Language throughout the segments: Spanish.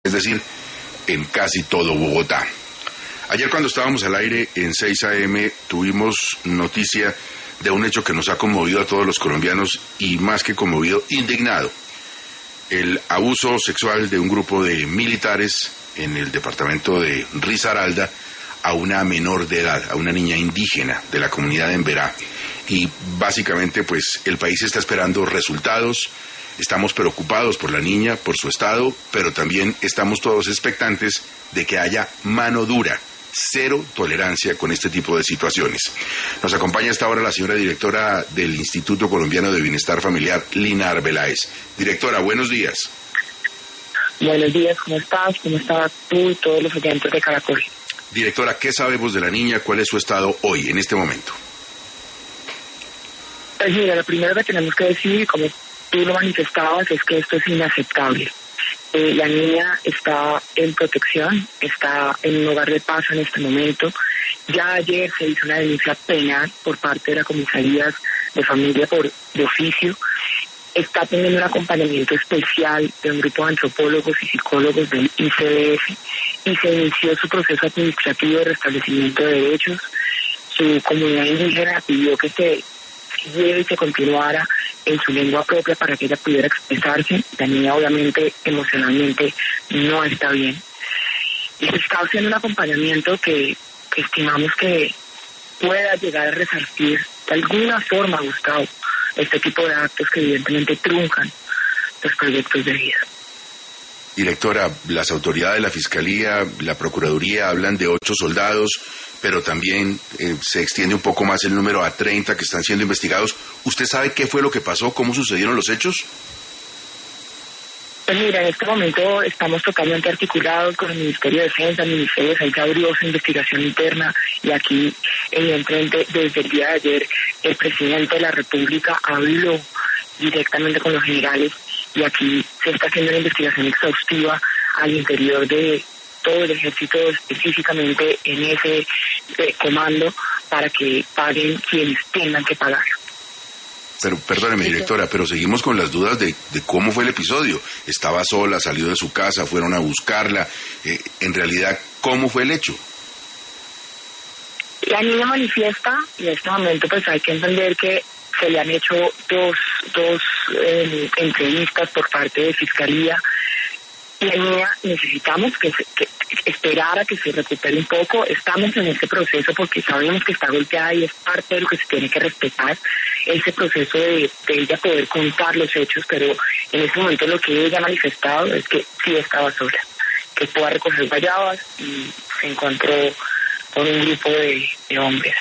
es decir, en casi todo Bogotá. Ayer cuando estábamos al aire en 6 AM tuvimos noticia de un hecho que nos ha conmovido a todos los colombianos y más que conmovido, indignado. El abuso sexual de un grupo de militares en el departamento de Risaralda a una menor de edad, a una niña indígena de la comunidad de Emberá. Y básicamente pues el país está esperando resultados, estamos preocupados por la niña, por su estado, pero también estamos todos expectantes de que haya mano dura, cero tolerancia con este tipo de situaciones. Nos acompaña hasta ahora la señora directora del Instituto Colombiano de Bienestar Familiar, Lina Arbeláez. Directora, buenos días. Buenos días, ¿cómo estás? ¿Cómo estás tú y todos los oyentes de Caracol? Directora, ¿qué sabemos de la niña? ¿Cuál es su estado hoy, en este momento? Pues mira, lo primero que tenemos que decir, como tú lo manifestabas, es que esto es inaceptable. La niña está en protección, está en un hogar de paz en este momento. Ya ayer se hizo una denuncia penal por parte de la comisaría de familia de oficio. Está teniendo un acompañamiento especial de un grupo de antropólogos y psicólogos del ICDF y se inició su proceso administrativo de restablecimiento de derechos. Su comunidad indígena pidió que se siguiera y se continuara en su lengua propia para que ella pudiera expresarse. La niña obviamente emocionalmente no está bien. Y se está haciendo un acompañamiento que estimamos que pueda llegar a resarcir de alguna forma, Gustavo, este tipo de actos que evidentemente truncan los proyectos de vida. Directora, las autoridades de la Fiscalía, la Procuraduría hablan de 8 soldados, pero también se extiende un poco más el número a 30 que están siendo investigados. ¿Usted sabe qué fue lo que pasó? ¿Cómo sucedieron los hechos? Pues mira, en este momento estamos totalmente articulados con el Ministerio de Defensa. El Ministerio de Defensa abrió su investigación interna y aquí, evidentemente, desde el día de ayer, el presidente de la República habló directamente con los generales y aquí se está haciendo una investigación exhaustiva al interior de todo el ejército, específicamente en ese comando, para que paguen quienes tengan que pagar. Pero perdóneme, directora, pero seguimos con las dudas de cómo fue el episodio. ¿Estaba sola, salió de su casa, fueron a buscarla? En realidad, ¿cómo fue el hecho? La niña manifiesta, y en este momento pues hay que entender que se le han hecho dos entrevistas por parte de Fiscalía. La niña necesitamos que esperar a que se recupere un poco. Estamos en este proceso porque sabemos que está golpeada y es parte de lo que se tiene que respetar, ese proceso de ella poder contar los hechos, pero en este momento lo que ella ha manifestado es que sí estaba sola, que fue a recoger guayabas y se encontró con un grupo de hombres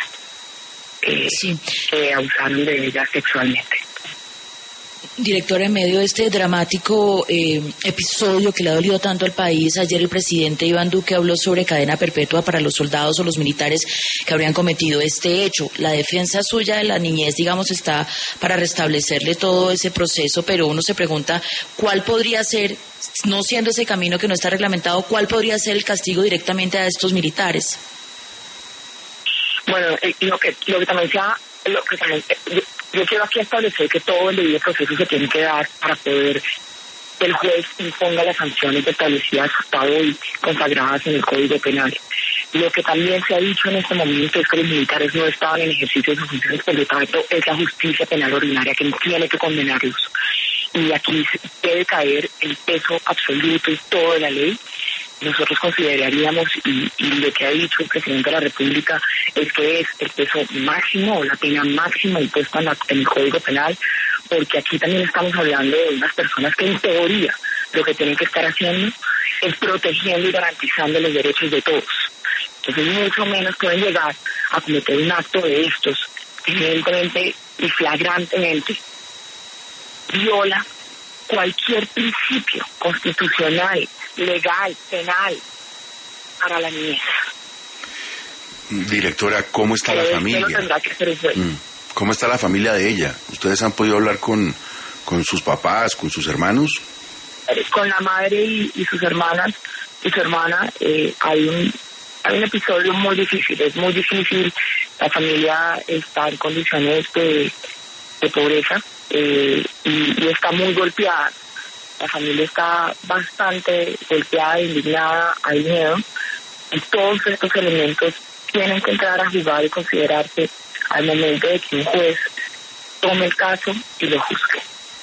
que abusaron de ella sexualmente. Directora, en medio de este dramático episodio que le ha dolido tanto al país, ayer el presidente Iván Duque habló sobre cadena perpetua para los soldados o los militares que habrían cometido este hecho. La defensa suya de la niñez, digamos, está para restablecerle todo ese proceso, pero uno se pregunta cuál podría ser, no siendo ese camino que no está reglamentado, cuál podría ser el castigo directamente a estos militares. Bueno, lo que también yo quiero aquí establecer que todo el debido proceso se tiene que dar para poder que el juez imponga las sanciones establecidas hasta hoy, consagradas en el Código Penal. Lo que también se ha dicho en este momento es que los militares no estaban en ejercicio de sus funciones, por lo tanto es la justicia penal ordinaria quien tiene que condenarlos. Y aquí debe caer el peso absoluto y todo de la ley. Nosotros consideraríamos, y lo que ha dicho el presidente de la República, es que es el peso máximo o la pena máxima impuesta en el Código Penal, porque aquí también estamos hablando de unas personas que en teoría lo que tienen que estar haciendo es protegiendo y garantizando los derechos de todos. Entonces mucho menos pueden llegar a cometer un acto de estos, evidentemente y flagrantemente viola cualquier principio constitucional, legal, penal para la niñez. Directora, ¿cómo está la familia? ¿Cómo está la familia de ella? ¿Ustedes han podido hablar con sus papás, con sus hermanos? Con la madre y sus hermanas y su hermana hay un episodio muy difícil, es muy difícil. La familia está en condiciones de pobreza y está muy golpeada. La familia está bastante golpeada, indignada, hay miedo, y todos estos elementos tienen que entrar a jugar y considerarse al momento de que un juez tome el caso y lo juzgue.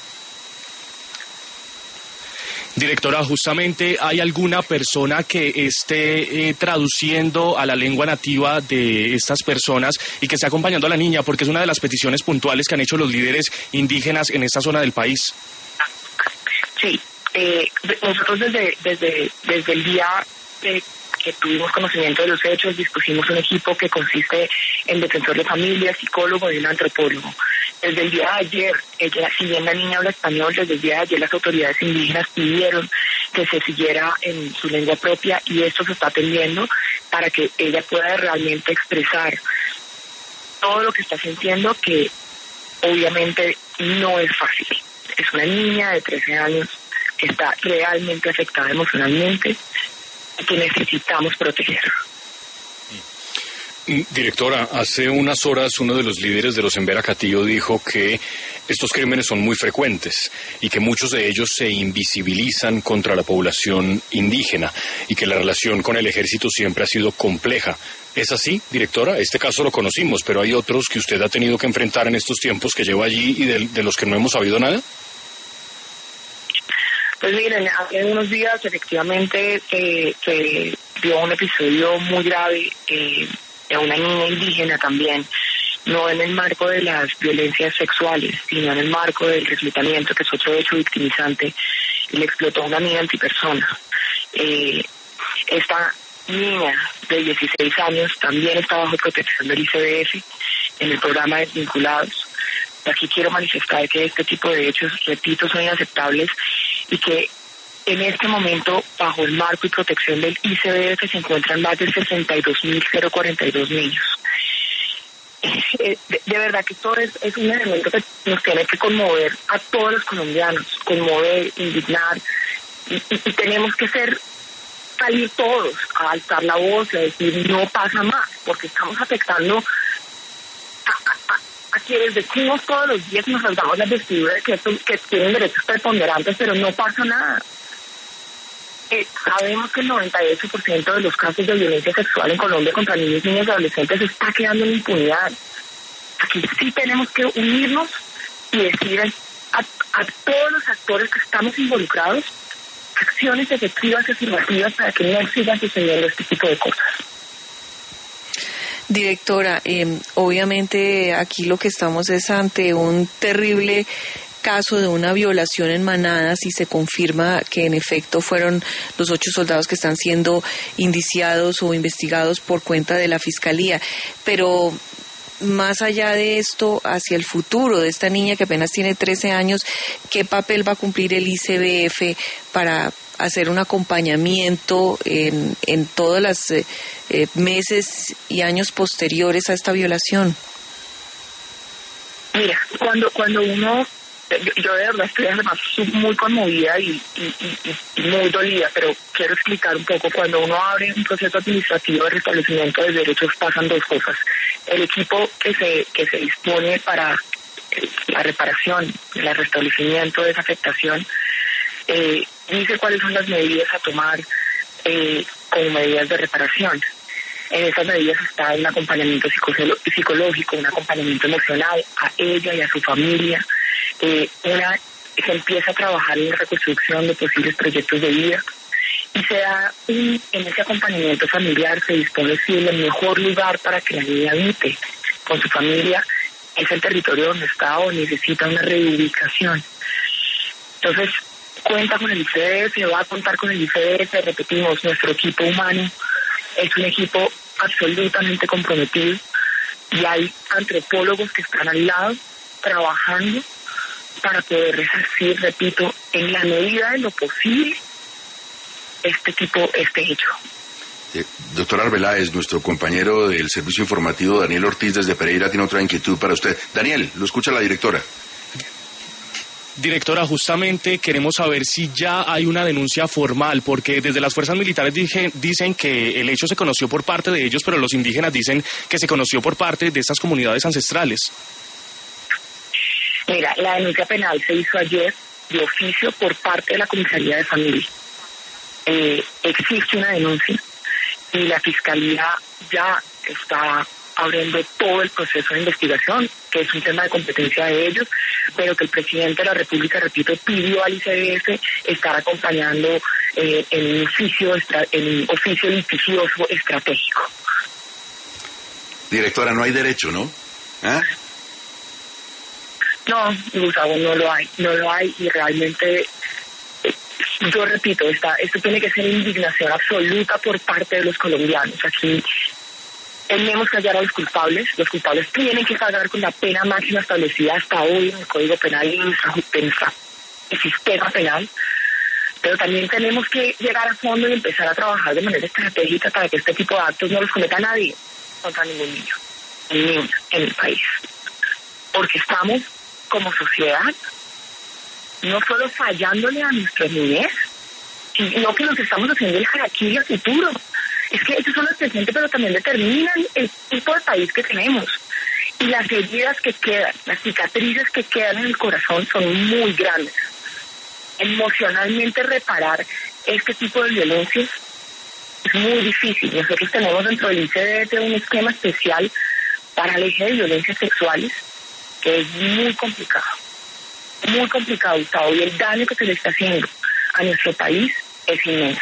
Directora, justamente, ¿hay alguna persona que esté traduciendo a la lengua nativa de estas personas y que esté acompañando a la niña? Porque es una de las peticiones puntuales que han hecho los líderes indígenas en esta zona del país. Sí, nosotros desde el día que tuvimos conocimiento de los hechos, dispusimos un equipo que consiste en defensor de familia, psicólogo y un antropólogo. Desde el día de ayer, si bien la niña habla español, desde el día de ayer las autoridades indígenas pidieron que se siguiera en su lengua propia, y esto se está atendiendo para que ella pueda realmente expresar todo lo que está sintiendo, que obviamente no es fácil. Es una niña de 13 años que está realmente afectada emocionalmente y que necesitamos proteger. Directora, hace unas horas uno de los líderes de los Embera Catillo dijo que estos crímenes son muy frecuentes y que muchos de ellos se invisibilizan contra la población indígena y que la relación con el ejército siempre ha sido compleja. ¿Es así, directora? Este caso lo conocimos, pero hay otros que usted ha tenido que enfrentar en estos tiempos que lleva allí y de los que no hemos sabido nada. Pues miren, hace unos días efectivamente se dio un episodio muy grave de una niña indígena también, no en el marco de las violencias sexuales, sino en el marco del reclutamiento, que es otro hecho victimizante, y le explotó a una niña antipersona. Esta niña de 16 años también está bajo protección del ICBF en el programa de Desvinculados. Aquí quiero manifestar que este tipo de hechos, repito, son inaceptables y que en este momento, bajo el marco y protección del ICBF, se encuentran más de 62.042 niños. De verdad que esto es un elemento que nos tiene que conmover a todos los colombianos, conmover, indignar, y tenemos que salir todos a alzar la voz y a decir no pasa más, porque estamos afectando a quienes decimos todos los días, nos rasgamos las vestiduras que tienen derechos preponderantes, pero no pasa nada. Sabemos que el 98% de los casos de violencia sexual en Colombia contra niños, niñas y adolescentes está quedando en impunidad. Aquí sí tenemos que unirnos y decir a todos los actores que estamos involucrados acciones efectivas y afirmativas para que no sigan sucediendo este tipo de cosas. Directora, obviamente aquí lo que estamos es ante un terrible caso de una violación en Manada, si se confirma que en efecto fueron los 8 soldados que están siendo indiciados o investigados por cuenta de la Fiscalía. Pero más allá de esto, hacia el futuro de esta niña que apenas tiene 13 años, ¿qué papel va a cumplir el ICBF para hacer un acompañamiento en todos los meses y años posteriores a esta violación? Mira, cuando uno, yo de verdad estoy además muy conmovida y muy dolida, pero quiero explicar un poco. Cuando uno abre un proceso administrativo de restablecimiento de derechos, pasan dos cosas. El equipo que se dispone para la reparación, el restablecimiento de esa afectación, dice cuáles son las medidas a tomar como medidas de reparación. En esas medidas está un acompañamiento psicológico, un acompañamiento emocional a ella y a su familia. Se empieza a trabajar en la reconstrucción de posibles proyectos de vida y en ese acompañamiento familiar se dispone si el mejor lugar para que la niña habite con su familia es el territorio donde está o necesita una reubicación. Entonces, cuenta con el ICBF, va a contar con el ICBF, repetimos, nuestro equipo humano es un equipo absolutamente comprometido y hay antropólogos que están al lado trabajando para poder resarcir, repito, en la medida de lo posible este hecho. Doctor Arbeláez, nuestro compañero del servicio informativo Daniel Ortiz desde Pereira tiene otra inquietud para usted. Daniel, lo escucha la directora. Directora, justamente queremos saber si ya hay una denuncia formal, porque desde las fuerzas militares dicen que el hecho se conoció por parte de ellos, pero los indígenas dicen que se conoció por parte de estas comunidades ancestrales. Mira, la denuncia penal se hizo ayer de oficio por parte de la Comisaría de Familia. Existe una denuncia y la Fiscalía ya está abriendo todo el proceso de investigación, que es un tema de competencia de ellos, pero que el presidente de la República, repito, pidió al ICBF estar acompañando en un oficio litigioso estratégico. Directora, no hay derecho, ¿no? ¿Ah? No, Gustavo, no lo hay y realmente, yo repito, esto tiene que ser indignación absoluta por parte de los colombianos. Aquí tenemos que hallar a los culpables tienen que pagar con la pena máxima establecida hasta hoy en el Código Penal y en el sistema penal, pero también tenemos que llegar a fondo y empezar a trabajar de manera estratégica para que este tipo de actos no los cometa nadie contra ningún niño en el país, porque estamos como sociedad no solo fallándole a nuestra niñez, sino que nos estamos haciendo el harakiri al futuro. Es que ellos son el presente, pero también determinan el tipo de país que tenemos. Y las heridas que quedan, las cicatrices que quedan en el corazón son muy grandes. Emocionalmente reparar este tipo de violencias es muy difícil. Nosotros tenemos dentro del ICBF un esquema especial para el eje de violencias sexuales que es muy complicado, Gustavo, y el daño que se le está haciendo a nuestro país es inmenso.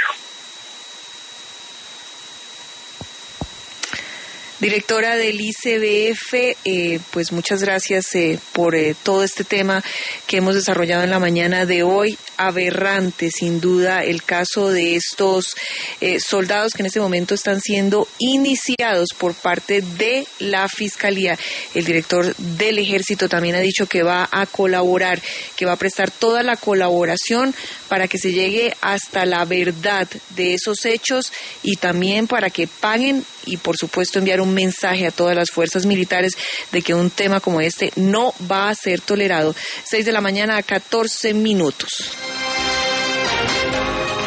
Directora del ICBF, pues muchas gracias por todo este tema que hemos desarrollado en la mañana de hoy. Aberrante, sin duda, el caso de estos soldados que en este momento están siendo indiciados por parte de la Fiscalía. El director del Ejército también ha dicho que va a colaborar, que va a prestar toda la colaboración para que se llegue hasta la verdad de esos hechos y también para que paguen y, por supuesto, enviar un mensaje a todas las fuerzas militares de que un tema como este no va a ser tolerado. 6 de la mañana a 14 minutos.